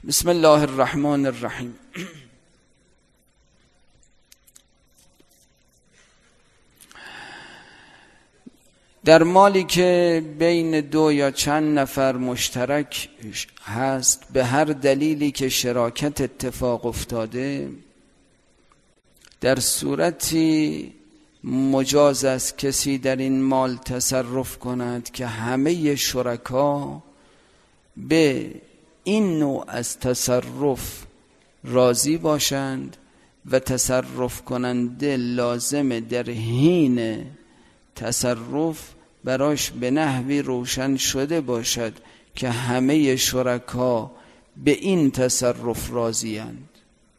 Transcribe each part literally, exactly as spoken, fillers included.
بسم الله الرحمن الرحیم. در مالی که بین دو یا چند نفر مشترک هست به هر دلیلی که شراکت اتفاق افتاده، در صورتی مجاز است کسی در این مال تصرف کند که همه شرکا به این نوع از تصرف راضی باشند و تصرف کننده لازم در حین تصرف براش به نحوی روشن شده باشد که همه شرکا به این تصرف راضی اند.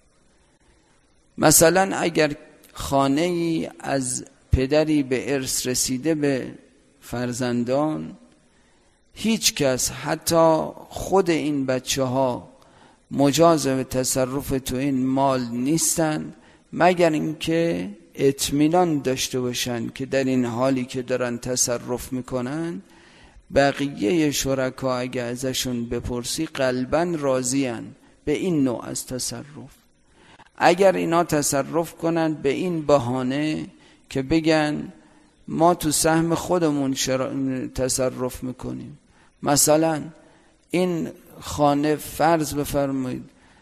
مثلا اگر خانه ای از پدری به ارث رسیده به فرزندان، هیچ کس حتی خود این بچه ها مجاز به تصرف تو این مال نیستند مگر اینکه اطمینان داشته باشند که در این حالی که دارن تصرف میکنن بقیه شرکا اگه ازشون بپرسی قلباً راضی‌اند به این نوع از تصرف. اگر اینا تصرف کنند به این بهانه که بگن ما تو سهم خودمون تصرف میکنیم، مثلا این خانه فرض بفرمایید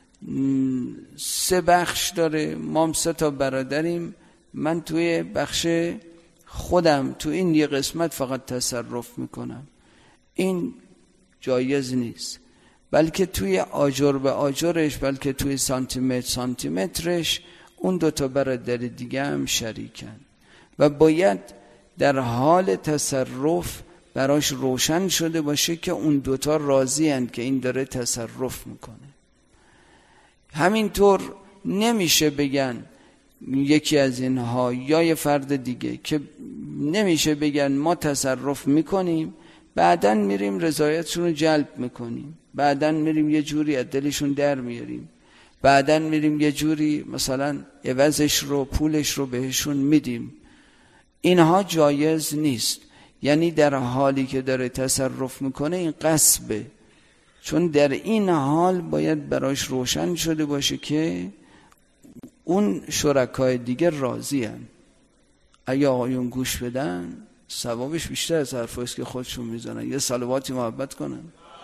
سه بخش داره، ما هم سه تا برادریم، من توی بخش خودم تو این یه قسمت فقط تصرف میکنم، این جایز نیست. بلکه توی آجر به آجرش، بلکه توی سانتی متر سانتی مترش اون دوتا برادر دیگه هم شریکن و باید در حال تصرف براش روشن شده باشه که اون دوتا راضی هستند که این داره تصرف میکنه. همینطور نمیشه بگن یکی از اینها یا یه فرد دیگه که نمیشه بگن ما تصرف میکنیم بعداً میریم رضایتشون رو جلب میکنیم، بعداً میریم یه جوری از دلشون در میاریم، بعداً میریم یه جوری مثلا عوضش رو پولش رو بهشون میدیم. اینها جایز نیست. یعنی در حالی که داره تصرف میکنه این غصبه، چون در این حال باید براش روشن شده باشه که اون شرکای دیگه راضی هن. اگه آقایون گوش بدن ثوابش بیشتر از حرفاییست که خودشون میزنن. یه صلواتی محبت کنن.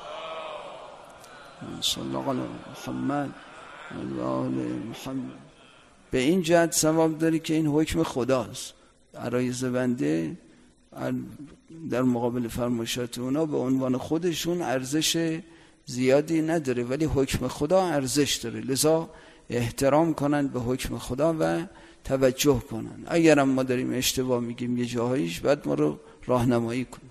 صلی الله علی محمد و آل محمد. به این جهت ثواب داری که این حکم خداست. عرایض بنده در مقابل فرمایشات اونا به عنوان خودشون ارزش زیادی نداره، ولی حکم خدا ارزش داره، لذا احترام کنن به حکم خدا و توجه کنن. اگرم ما داریم اشتباه میگیم یه جاهایش، بعد ما رو راهنمایی کنن.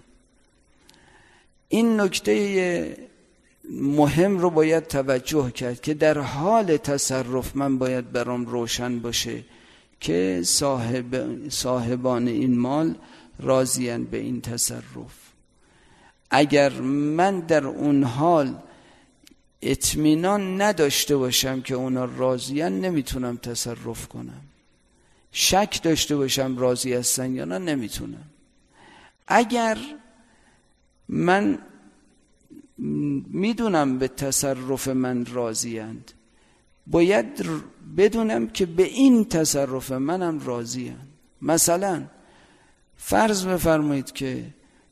این نکته مهم رو باید توجه کرد که در حال تصرف من باید برام روشن باشه که صاحب صاحبان این مال راضی‌اند به این تصرف. اگر من در اون حال اطمینان نداشته باشم که اونا راضی‌اند نمیتونم تصرف کنم. شک داشته باشم راضی هستن یا نه نمیتونم. اگر من میدونم به تصرف من راضی‌اند، باید بدونم که به این تصرف منم راضی‌اند. مثلا فرض بفرمایید که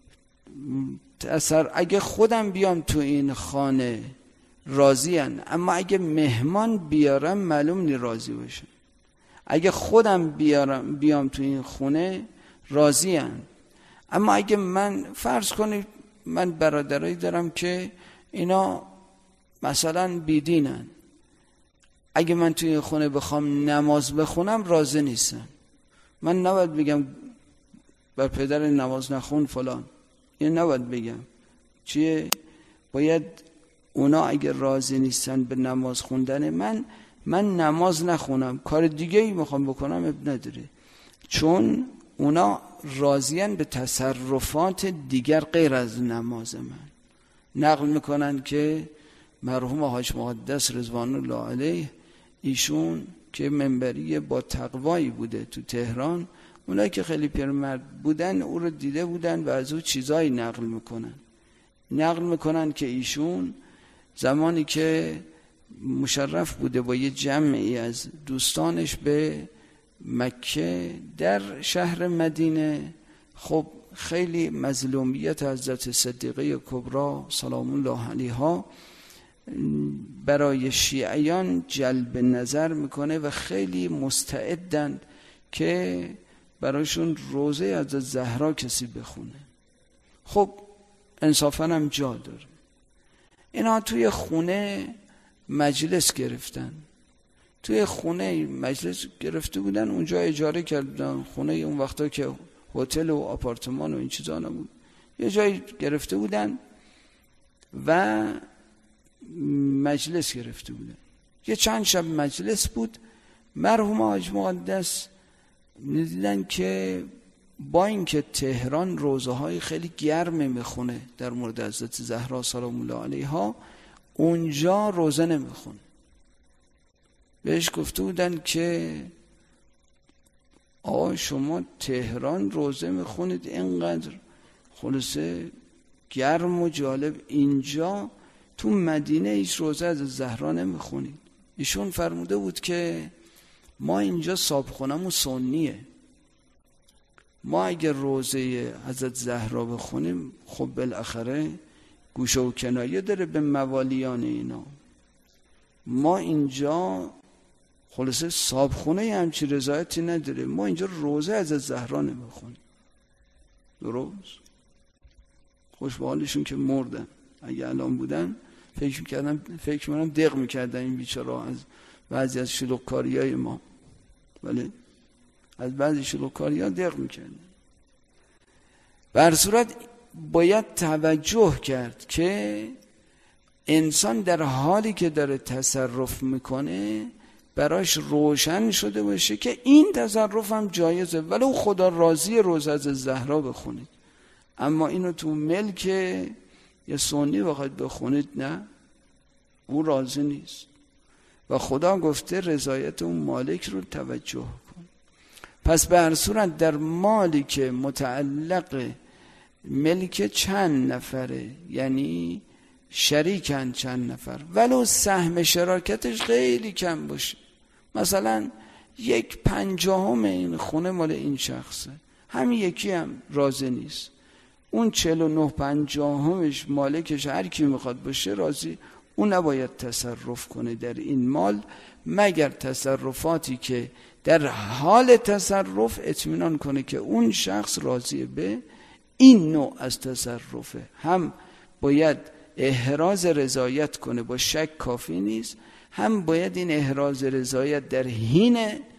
اثر اگه خودم بیام تو این خانه راضی‌اند، اما اگه مهمان بیارم معلوم نی راضی باشم. اگه خودم بیارم بیام تو این خونه راضی‌اند، اما اگه من فرض کنید من برادرایی دارم که اینا مثلا بیدینن، اگه من توی این خونه بخوام نماز بخونم راضی نیستن، من نباید بگم بر پدر نماز نخون فلان، این نباید بگم. چیه؟ باید اونا اگه راضی نیستن به نماز خوندن من، من نماز نخونم، کار دیگه ای میخوام بکنم اب نداره، چون اونا راضیان به تصرفات دیگر غیر از نماز من. نقل میکنن که مرحوم حاج مقدس رضوان الله علیه، ایشون که منبری با تقوایی بوده تو تهران، اونایی که خیلی پیرمرد بودن او رو دیده بودن و از او چیزایی نقل میکنن. نقل میکنن که ایشون زمانی که مشرف بوده با یه جمعی از دوستانش به مکه. در شهر مدینه خب خیلی مظلومیت حضرت صدیقه کبری سلام الله علیها برای شیعیان جلب نظر میکنه و خیلی مستعدند که برایشون روزه از زهرا کسی بخونه. خب انصافاً هم جا داره. اینا توی خونه مجلس گرفتن، توی خونه مجلس گرفته بودن، اونجا اجاره کردن. خونه اون وقتا که هتل و آپارتمان و این چیزا نبود، یه جایی گرفته بودن و مجلس گرفته بودن. یه چند شب مجلس بود. مرحوم حاج مقدس دیدن که با اینکه تهران روزه های خیلی گرم میخونه در مورد حضرت زهرا سلام الله علیها، اونجا روزه نمیخونه. بهش گفته بودن که آقا شما تهران روزه میخونید اینقدر خلاصه گرم و جالب، اینجا تو مدینه هیچ روزه از زهرا نمیخونید. ایشون فرموده بود که ما اینجا صابخونمون سنیه، ما اگر روزه حضرت زهرا بخونیم خب بالاخره گوشه و کنایه داره به موالیان اینا. ما اینجا خلاصه صابخونه همچی رضایتی نداره، ما اینجا روزه از زهرا نمیخونیم. درست؟ خوش به حالشون که مردن. اگه الان بودن فکر میکردم فکر میکنم دق میکردن این بیچاره‌ها از بعضی از شلوغکاریای ما، ولی از بعضی شلوغکاری‌ها دق میکردن. به هر صورت باید توجه کرد که انسان در حالی که داره تصرف میکنه براش روشن شده باشه که این تصرف هم جایزه، ولو خدا راضی روزه از زهرا بخونید، اما اینو تو ملک یه سنی بخواید بخونید نه، اون راضی نیست و خدا گفته رضایت اون مالک رو توجه کن. پس به هر صورت در مالی که متعلق ملک چند نفره، یعنی شریکن چند نفر، ولو سهم شراکتش خیلی کم باشه، مثلا یک پنجاهم این خونه مال این شخصه، همین یکی هم راضی نیست، اون چهل و نه پنجاهمش مالکش هر کی میخواد باشه راضی، اون نباید تصرف کنه در این مال مگر تصرفاتی که در حال تصرف اطمینان کنه که اون شخص راضیه به این نوع از تصرفه. هم باید احراز رضایت کنه، با شک کافی نیست، هم باید این احراز رضایت در حین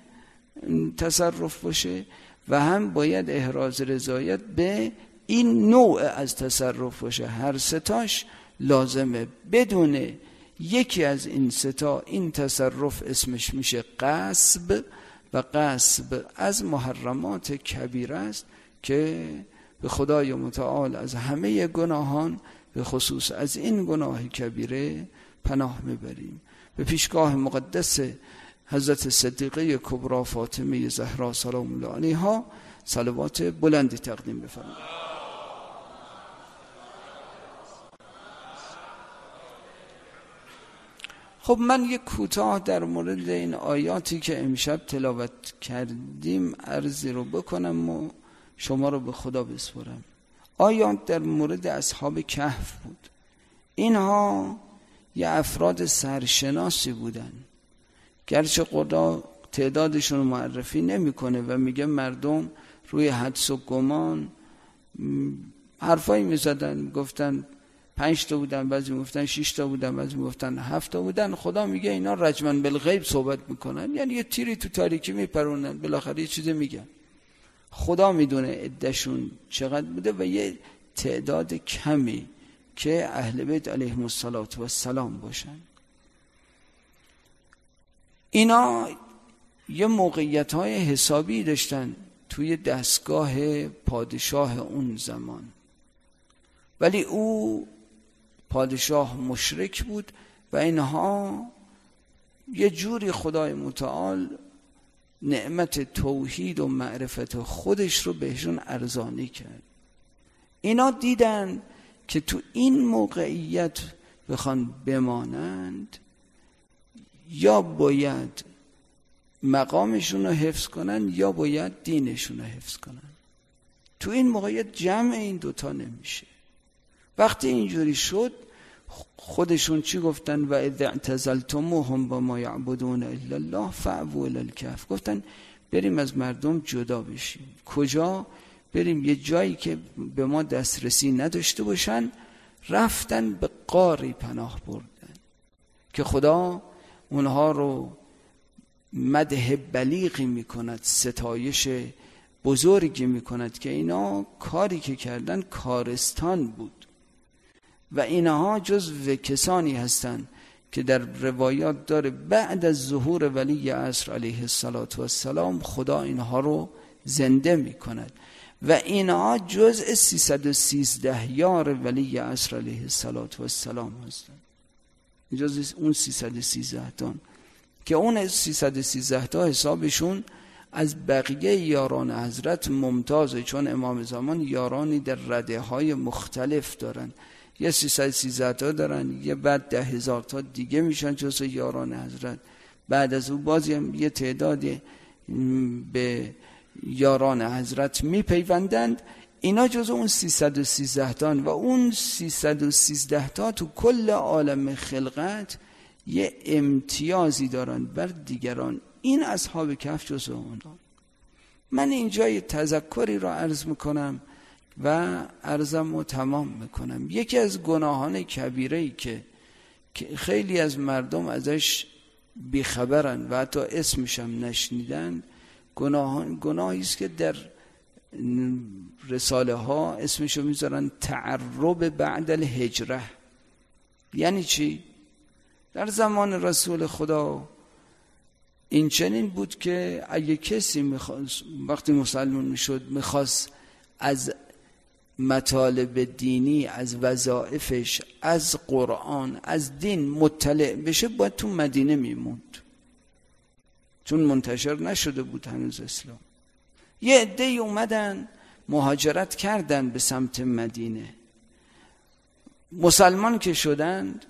تصرف باشه و هم باید احراز رضایت به این نوع از تصرف باشه. هر ستاش لازمه. بدون یکی از این ستا این تصرف اسمش میشه غصب و غصب از محرمات کبیره است که به خدای متعال از همه گناهان به خصوص از این گناه کبیره پناه میبریم. به پیشگاه مقدس حضرت صدیقه کبری فاطمه زهرا سلام الله علیها صلوات بلندی تقدیم بفرمایید. خب من یک کوتاه در مورد این آیاتی که امشب تلاوت کردیم عرضی رو بکنم و شما رو به خدا بسپارم. آیات در مورد اصحاب کهف بود. اینها یه افراد سرشناسی بودن، گرچه خدا تعدادشون رو معرفی نمیکنه و میگه مردم روی حدس و گمان حرفایی میزدن، گفتن پنج تا بودن، بعضی میگفتن شش تا بودن، بعضی میگفتن هفت تا بودن. خدا میگه اینا رجمن بالغیب صحبت میکنن، یعنی یه تیری تو تاریکی میپرونن، بالاخره یه چیزی میگن. خدا میدونه عدهشون چقدر بوده و یه تعداد کمی که اهل بیت علیهم السلام باشن. اینا یه موقعیت های حسابی داشتن توی دستگاه پادشاه اون زمان، ولی او پادشاه مشرک بود و اینها یه جوری خدای متعال نعمت توحید و معرفت خودش رو بهشون ارزانی کرد. اینا دیدن که تو این موقعیت بخوان بمانند یا باید مقامشون رو حفظ کنن یا باید دینشون رو حفظ کنن. تو این موقعیت جمع این دوتا نمیشه. وقتی اینجوری شد خودشون چی گفتن؟ و اذ اعتزلتموهم و ما یعبدون الا الله فاووا الی الکهف. گفتن بریم از مردم جدا بشیم. کجا؟ بریم یه جایی که به ما دسترسی نداشته باشن. رفتن به غاری پناه بردن که خدا اونها رو مدح بلیغی میکند، ستایش بزرگی میکند که اینا کاری که کردن کارستان بود و اینها جزو کسانی هستند که در روایات داره بعد از ظهور ولی عصر علیه السلام خدا اینها رو زنده میکند و اینها جزء سیصد و سیزده یار ولی عصر علیه السلام هستند. جزء اون سیصد و سیزده تا که اون سیصد و سیزده تا حسابشون از بقیه یاران حضرت ممتازه، چون امام زمان یارانی در رده های مختلف دارن. یه سیصد و سیزده تا دارن، یه بعد ده هزار تا دیگه میشن جزء یاران حضرت. بعد از اون بازی هم یه تعدادی به یاران حضرت میپیوندند. اینا جزء اون سیصد و سیزده تا و اون سیصد و سیزده تا تو کل عالم خلقت یه امتیازی دارن بر دیگران. این اصحاب کهف جزء اونها. من اینجا یه تذکری را عرض میکنم و عرضم رو تمام میکنم. یکی از گناهان کبیره‌ای که خیلی از مردم ازش بیخبرن و حتی اسمش هم نشنیدن، گناه گناهی است که در رساله ها اسمشو میذارن تعرب بعد الهجره. یعنی چی؟ در زمان رسول خدا این چنین بود که اگه کسی میخواست وقتی مسلمان میشد میخواست از مطالب دینی، از وظایفش، از قرآن، از دین مطلع بشه باید تو مدینه میموند، چون منتشر نشده بود هنوز اسلام. یه عده‌ای اومدن مهاجرت کردن به سمت مدینه، مسلمان که شدند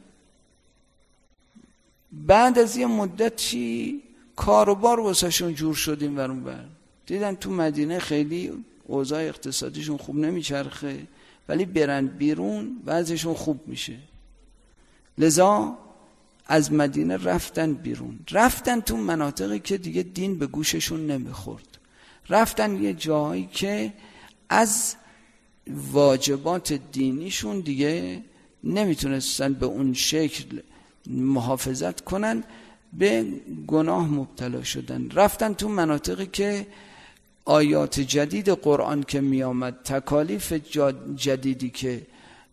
بعد از یه مدتی کاروبار واسهشون جور شد این ور اون ور. دیدن تو مدینه خیلی اوضاع اقتصادیشون خوب نمیچرخه، ولی برن بیرون وضعشون خوب میشه. لذا از مدینه رفتن بیرون، رفتن تو مناطقی که دیگه دین به گوششون نمیخورد، رفتن یه جایی که از واجبات دینیشون دیگه نمیتونستن به اون شکل محافظت کنن، به گناه مبتلا شدن. رفتن تو مناطقی که آیات جدید قرآن که می آمد، تکالیف جدیدی که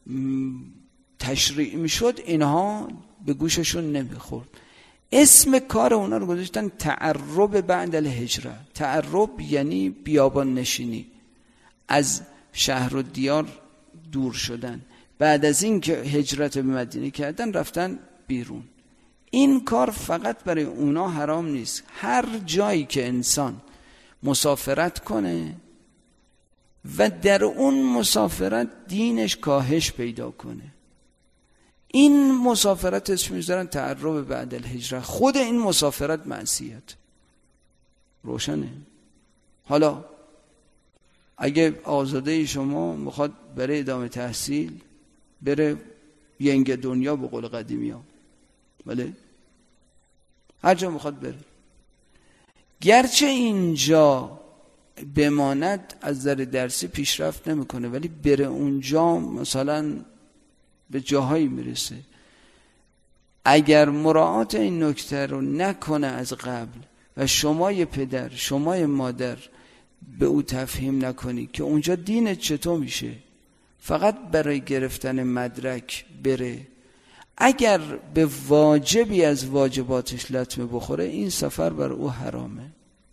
تشریع می شد، اینها به گوششون نمی خورد. اسم کار اونا رو گذاشتن تعرب بعد الهجره. تعرب یعنی بیابان نشینی، از شهر و دیار دور شدن. بعد از این که هجرت به مدینه کردن رفتن بیرون. این کار فقط برای اونا حرام نیست، هر جایی که انسان مسافرت کنه و در اون مسافرت دینش کاهش پیدا کنه، این مسافرت اسمش میذارن تعرب بعد الهجره. خود این مسافرت معصیت. روشنه؟ حالا اگه آزاده شما میخواد برای ادامه تحصیل بره ینگ دنیا به قول قدیمی ها، بله، هر جا میخواد بره، گرچه اینجا بماند از نظر درسی پیشرفت نمیکنه، ولی بره اونجا مثلا به جاهایی میرسه. اگر مراعات این نکته رو نکنه از قبل و شما یه پدر، شما یه مادر به او تفهیم نکنی که اونجا دینت چطور میشه، فقط برای گرفتن مدرک بره، اگر به واجبی از واجباتش لطمه بخوره، این سفر بر او حرامه.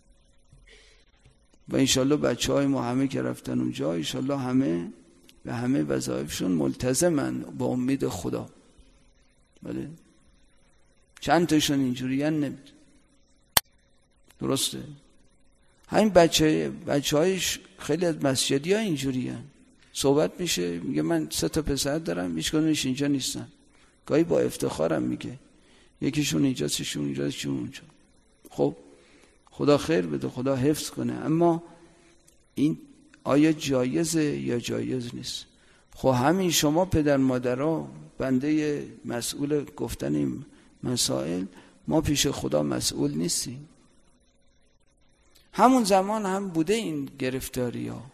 و انشالله بچه های ما همه که رفتن اونجا انشالله همه به همه وظایفشون ملتزمن با امید خدا. بله، چند تاشون اینجوری هن نمید. درسته؟ همین بچه بچه هایش خیلی از مسجدی ها اینجوری هن. صحبت میشه میگه من سه تا پسر دارم، هیچ کدومش اینجا نیستن. گاهی با افتخارم میگه یکیشون اینجا، چشون اینجا، چشون اونجا. خب خدا خیر بده، خدا حفظ کنه، اما این آیا جایزه یا جایز نیست؟ خب همین شما پدر مادرها بنده مسئول گفتن این مسائل، ما پیش خدا مسئول نیستیم. همون زمان هم بوده این گرفتاری ها.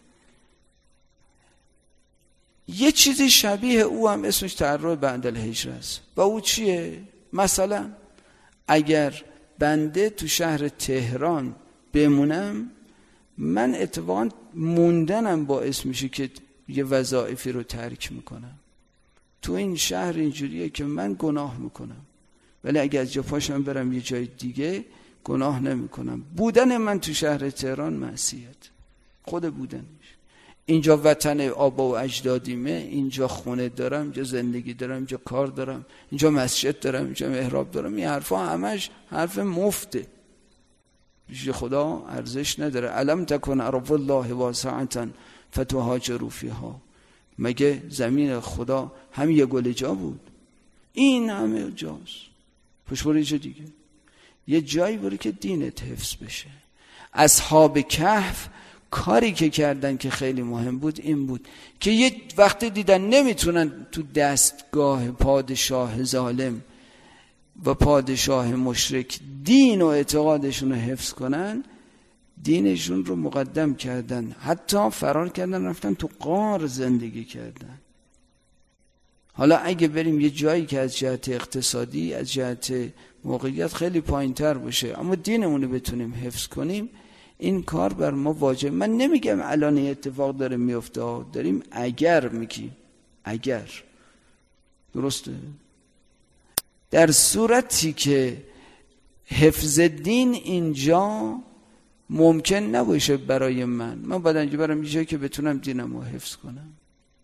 یه چیزی شبیه او هم اسمش تعرض بعد الهجره است و او چیه؟ مثلا اگر بنده تو شهر تهران بمونم، من اتفاقا موندنم باعث میشه که یه وظایفی رو ترک میکنم. تو این شهر اینجوریه که من گناه میکنم، ولی اگر از جا پاشم برم یه جای دیگه گناه نمیکنم. بودن من تو شهر تهران معصیت، خود بودنش. اینجا وطن آبا و اجدادیمه، اینجا خونه دارم، اینجا زندگی دارم، اینجا کار دارم، اینجا مسجد دارم، اینجا محراب دارم. این حرفا همش حرف مفته، پیش خدا ارزش نداره. علم تکن ارض الله واسعة فتهاجروا فیها. مگه زمین خدا هم یه گل جا بود؟ این همه جاست. پشت برو یه دیگه، یه جایی برو که دینت حفظ بشه. اصحاب کهف کاری که کردن که خیلی مهم بود این بود که یه وقتی دیدن نمیتونن تو دستگاه پادشاه ظالم و پادشاه مشرک دین و اعتقادشون رو حفظ کنن، دینشون رو مقدم کردن، حتی فرار کردن رفتن تو غار زندگی کردن. حالا اگه بریم یه جایی که از جهت اقتصادی، از جهت موقعیت خیلی پایین تر باشه، اما دینمون رو بتونیم حفظ کنیم، این کار بر ما واجب. من نمیگم الان اتفاق داره میفته، داریم اگر میگیم، اگر درسته، در صورتی که حفظ دین اینجا ممکن نباشه برای من، من باید اینجا برم یه جایی که بتونم دینم رو حفظ کنم.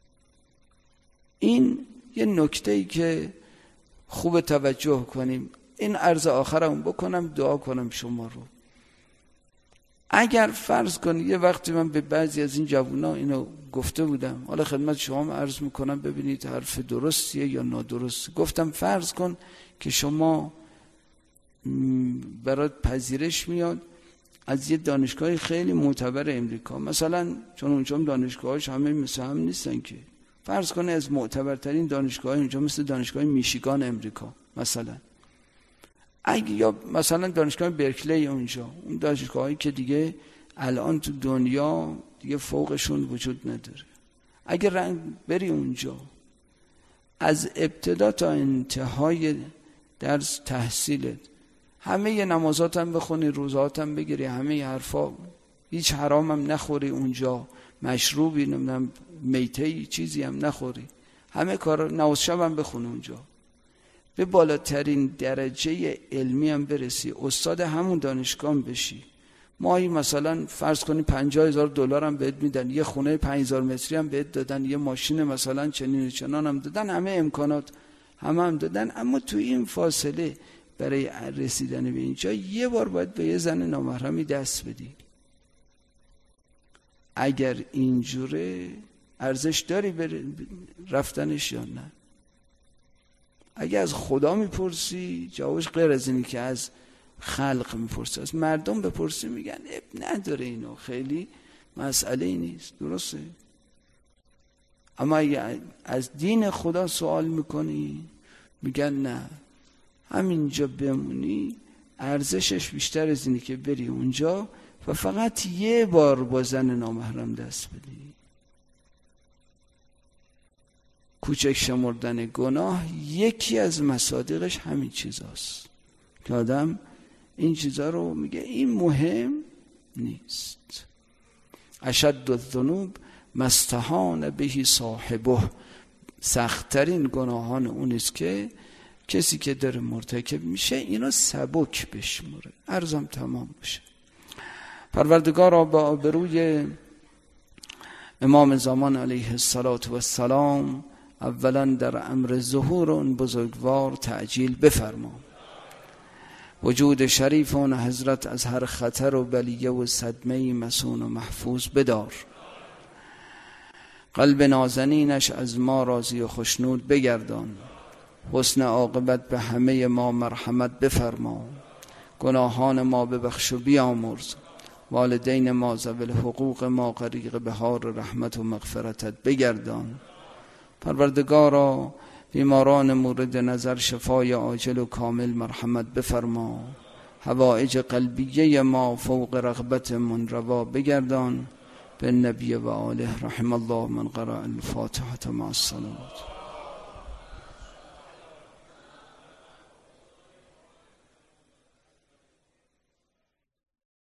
این یه نکته‌ای که خوب توجه کنیم. این عرض آخرم بکنم، دعا کنم شما رو. اگر فرض کنید یه وقتی من به بعضی از این جوونا اینو گفته بودم، حالا خدمت شما عرض میکنم ببینید حرف درستیه یا نادرست. گفتم فرض کن که شما برات پذیرش میاد از یه دانشگاه خیلی معتبر امریکا، مثلا چون اونجا دانشگاهاش همه مثل هم نیستن که، فرض کنه از معتبرترین دانشگاه اونجا مثل دانشگاه میشیگان امریکا مثلا، اگه یا مثلا دانشگاه برکلی اونجا، اون دانشگاهایی که دیگه الان تو دنیا دیگه فوقشون وجود نداره، اگه رنگ بری اونجا از ابتدا تا انتهای درس تحصیلت همه ی نمازات هم بخونی، روزات هم بگیری، همه ی حرفا، هیچ حرام هم نخوری اونجا، مشروبی نمیدونم میته چیزی هم نخوری، همه کار، نماز شب هم بخونی اونجا، به بالاترین درجه علمی هم برسی، استاد همون دانشگاه هم بشی، ماهی مثلا فرض کنی پنجاه هزار دلار هم بهت میدن، یه خونه پنج هزار متری هم بهت دادن، یه ماشین مثلا چنین و چنان هم دادن، همه امکانات همه هم دادن، اما تو این فاصله برای رسیدن به اینجا یه بار باید به یه زن نامحرمی دست بدی. اگر اینجوره ارزش داری بر رفتنش یا نه؟ اگه از خدا میپرسی جوابش غیر از اینی که از خلق میپرسی، از مردم بپرسی میگن اب نداره، اینو خیلی مسئله ای نیست، درسته؟ اما اگه از دین خدا سوال میکنی میگن نه، همینجا بمونی ارزشش بیشتر از اینی که بری اونجا و فقط یه بار با زن نامحرم دست بدی. کوچک شمردن گناه یکی از مصادیقش همین چیزاست که آدم این چیزا رو میگه این مهم نیست. اشد الذنوب ما استهان به صاحبه، سخت‌ترین گناهان اونیست که کسی که داره مرتکب میشه اینو سبک بشموره. عرضم تمام بشه. پروردگارا با آبروی امام زمان علیه السلام اولا در امر ظهور اون بزرگوار تعجیل بفرما، وجود شریف اون حضرت از هر خطر و بلیه و صدمه مسون و محفوظ بدار، قلب نازنینش از ما راضی و خشنود بگردان، حسن عاقبت به همه ما مرحمت بفرما، گناهان ما ببخش و بیامرز، والدین ما ذوی الحقوق ما غریق بحار رحمت و مغفرتت بگردان. پروردگارا بیماران مورد نظر شفای عاجل و کامل مرحمت بفرما، حوائج قلبیه ما فوق رغبت من روا بگردان. به نبی و آله رحم الله من قرأ الفاتحة مع الصلوات.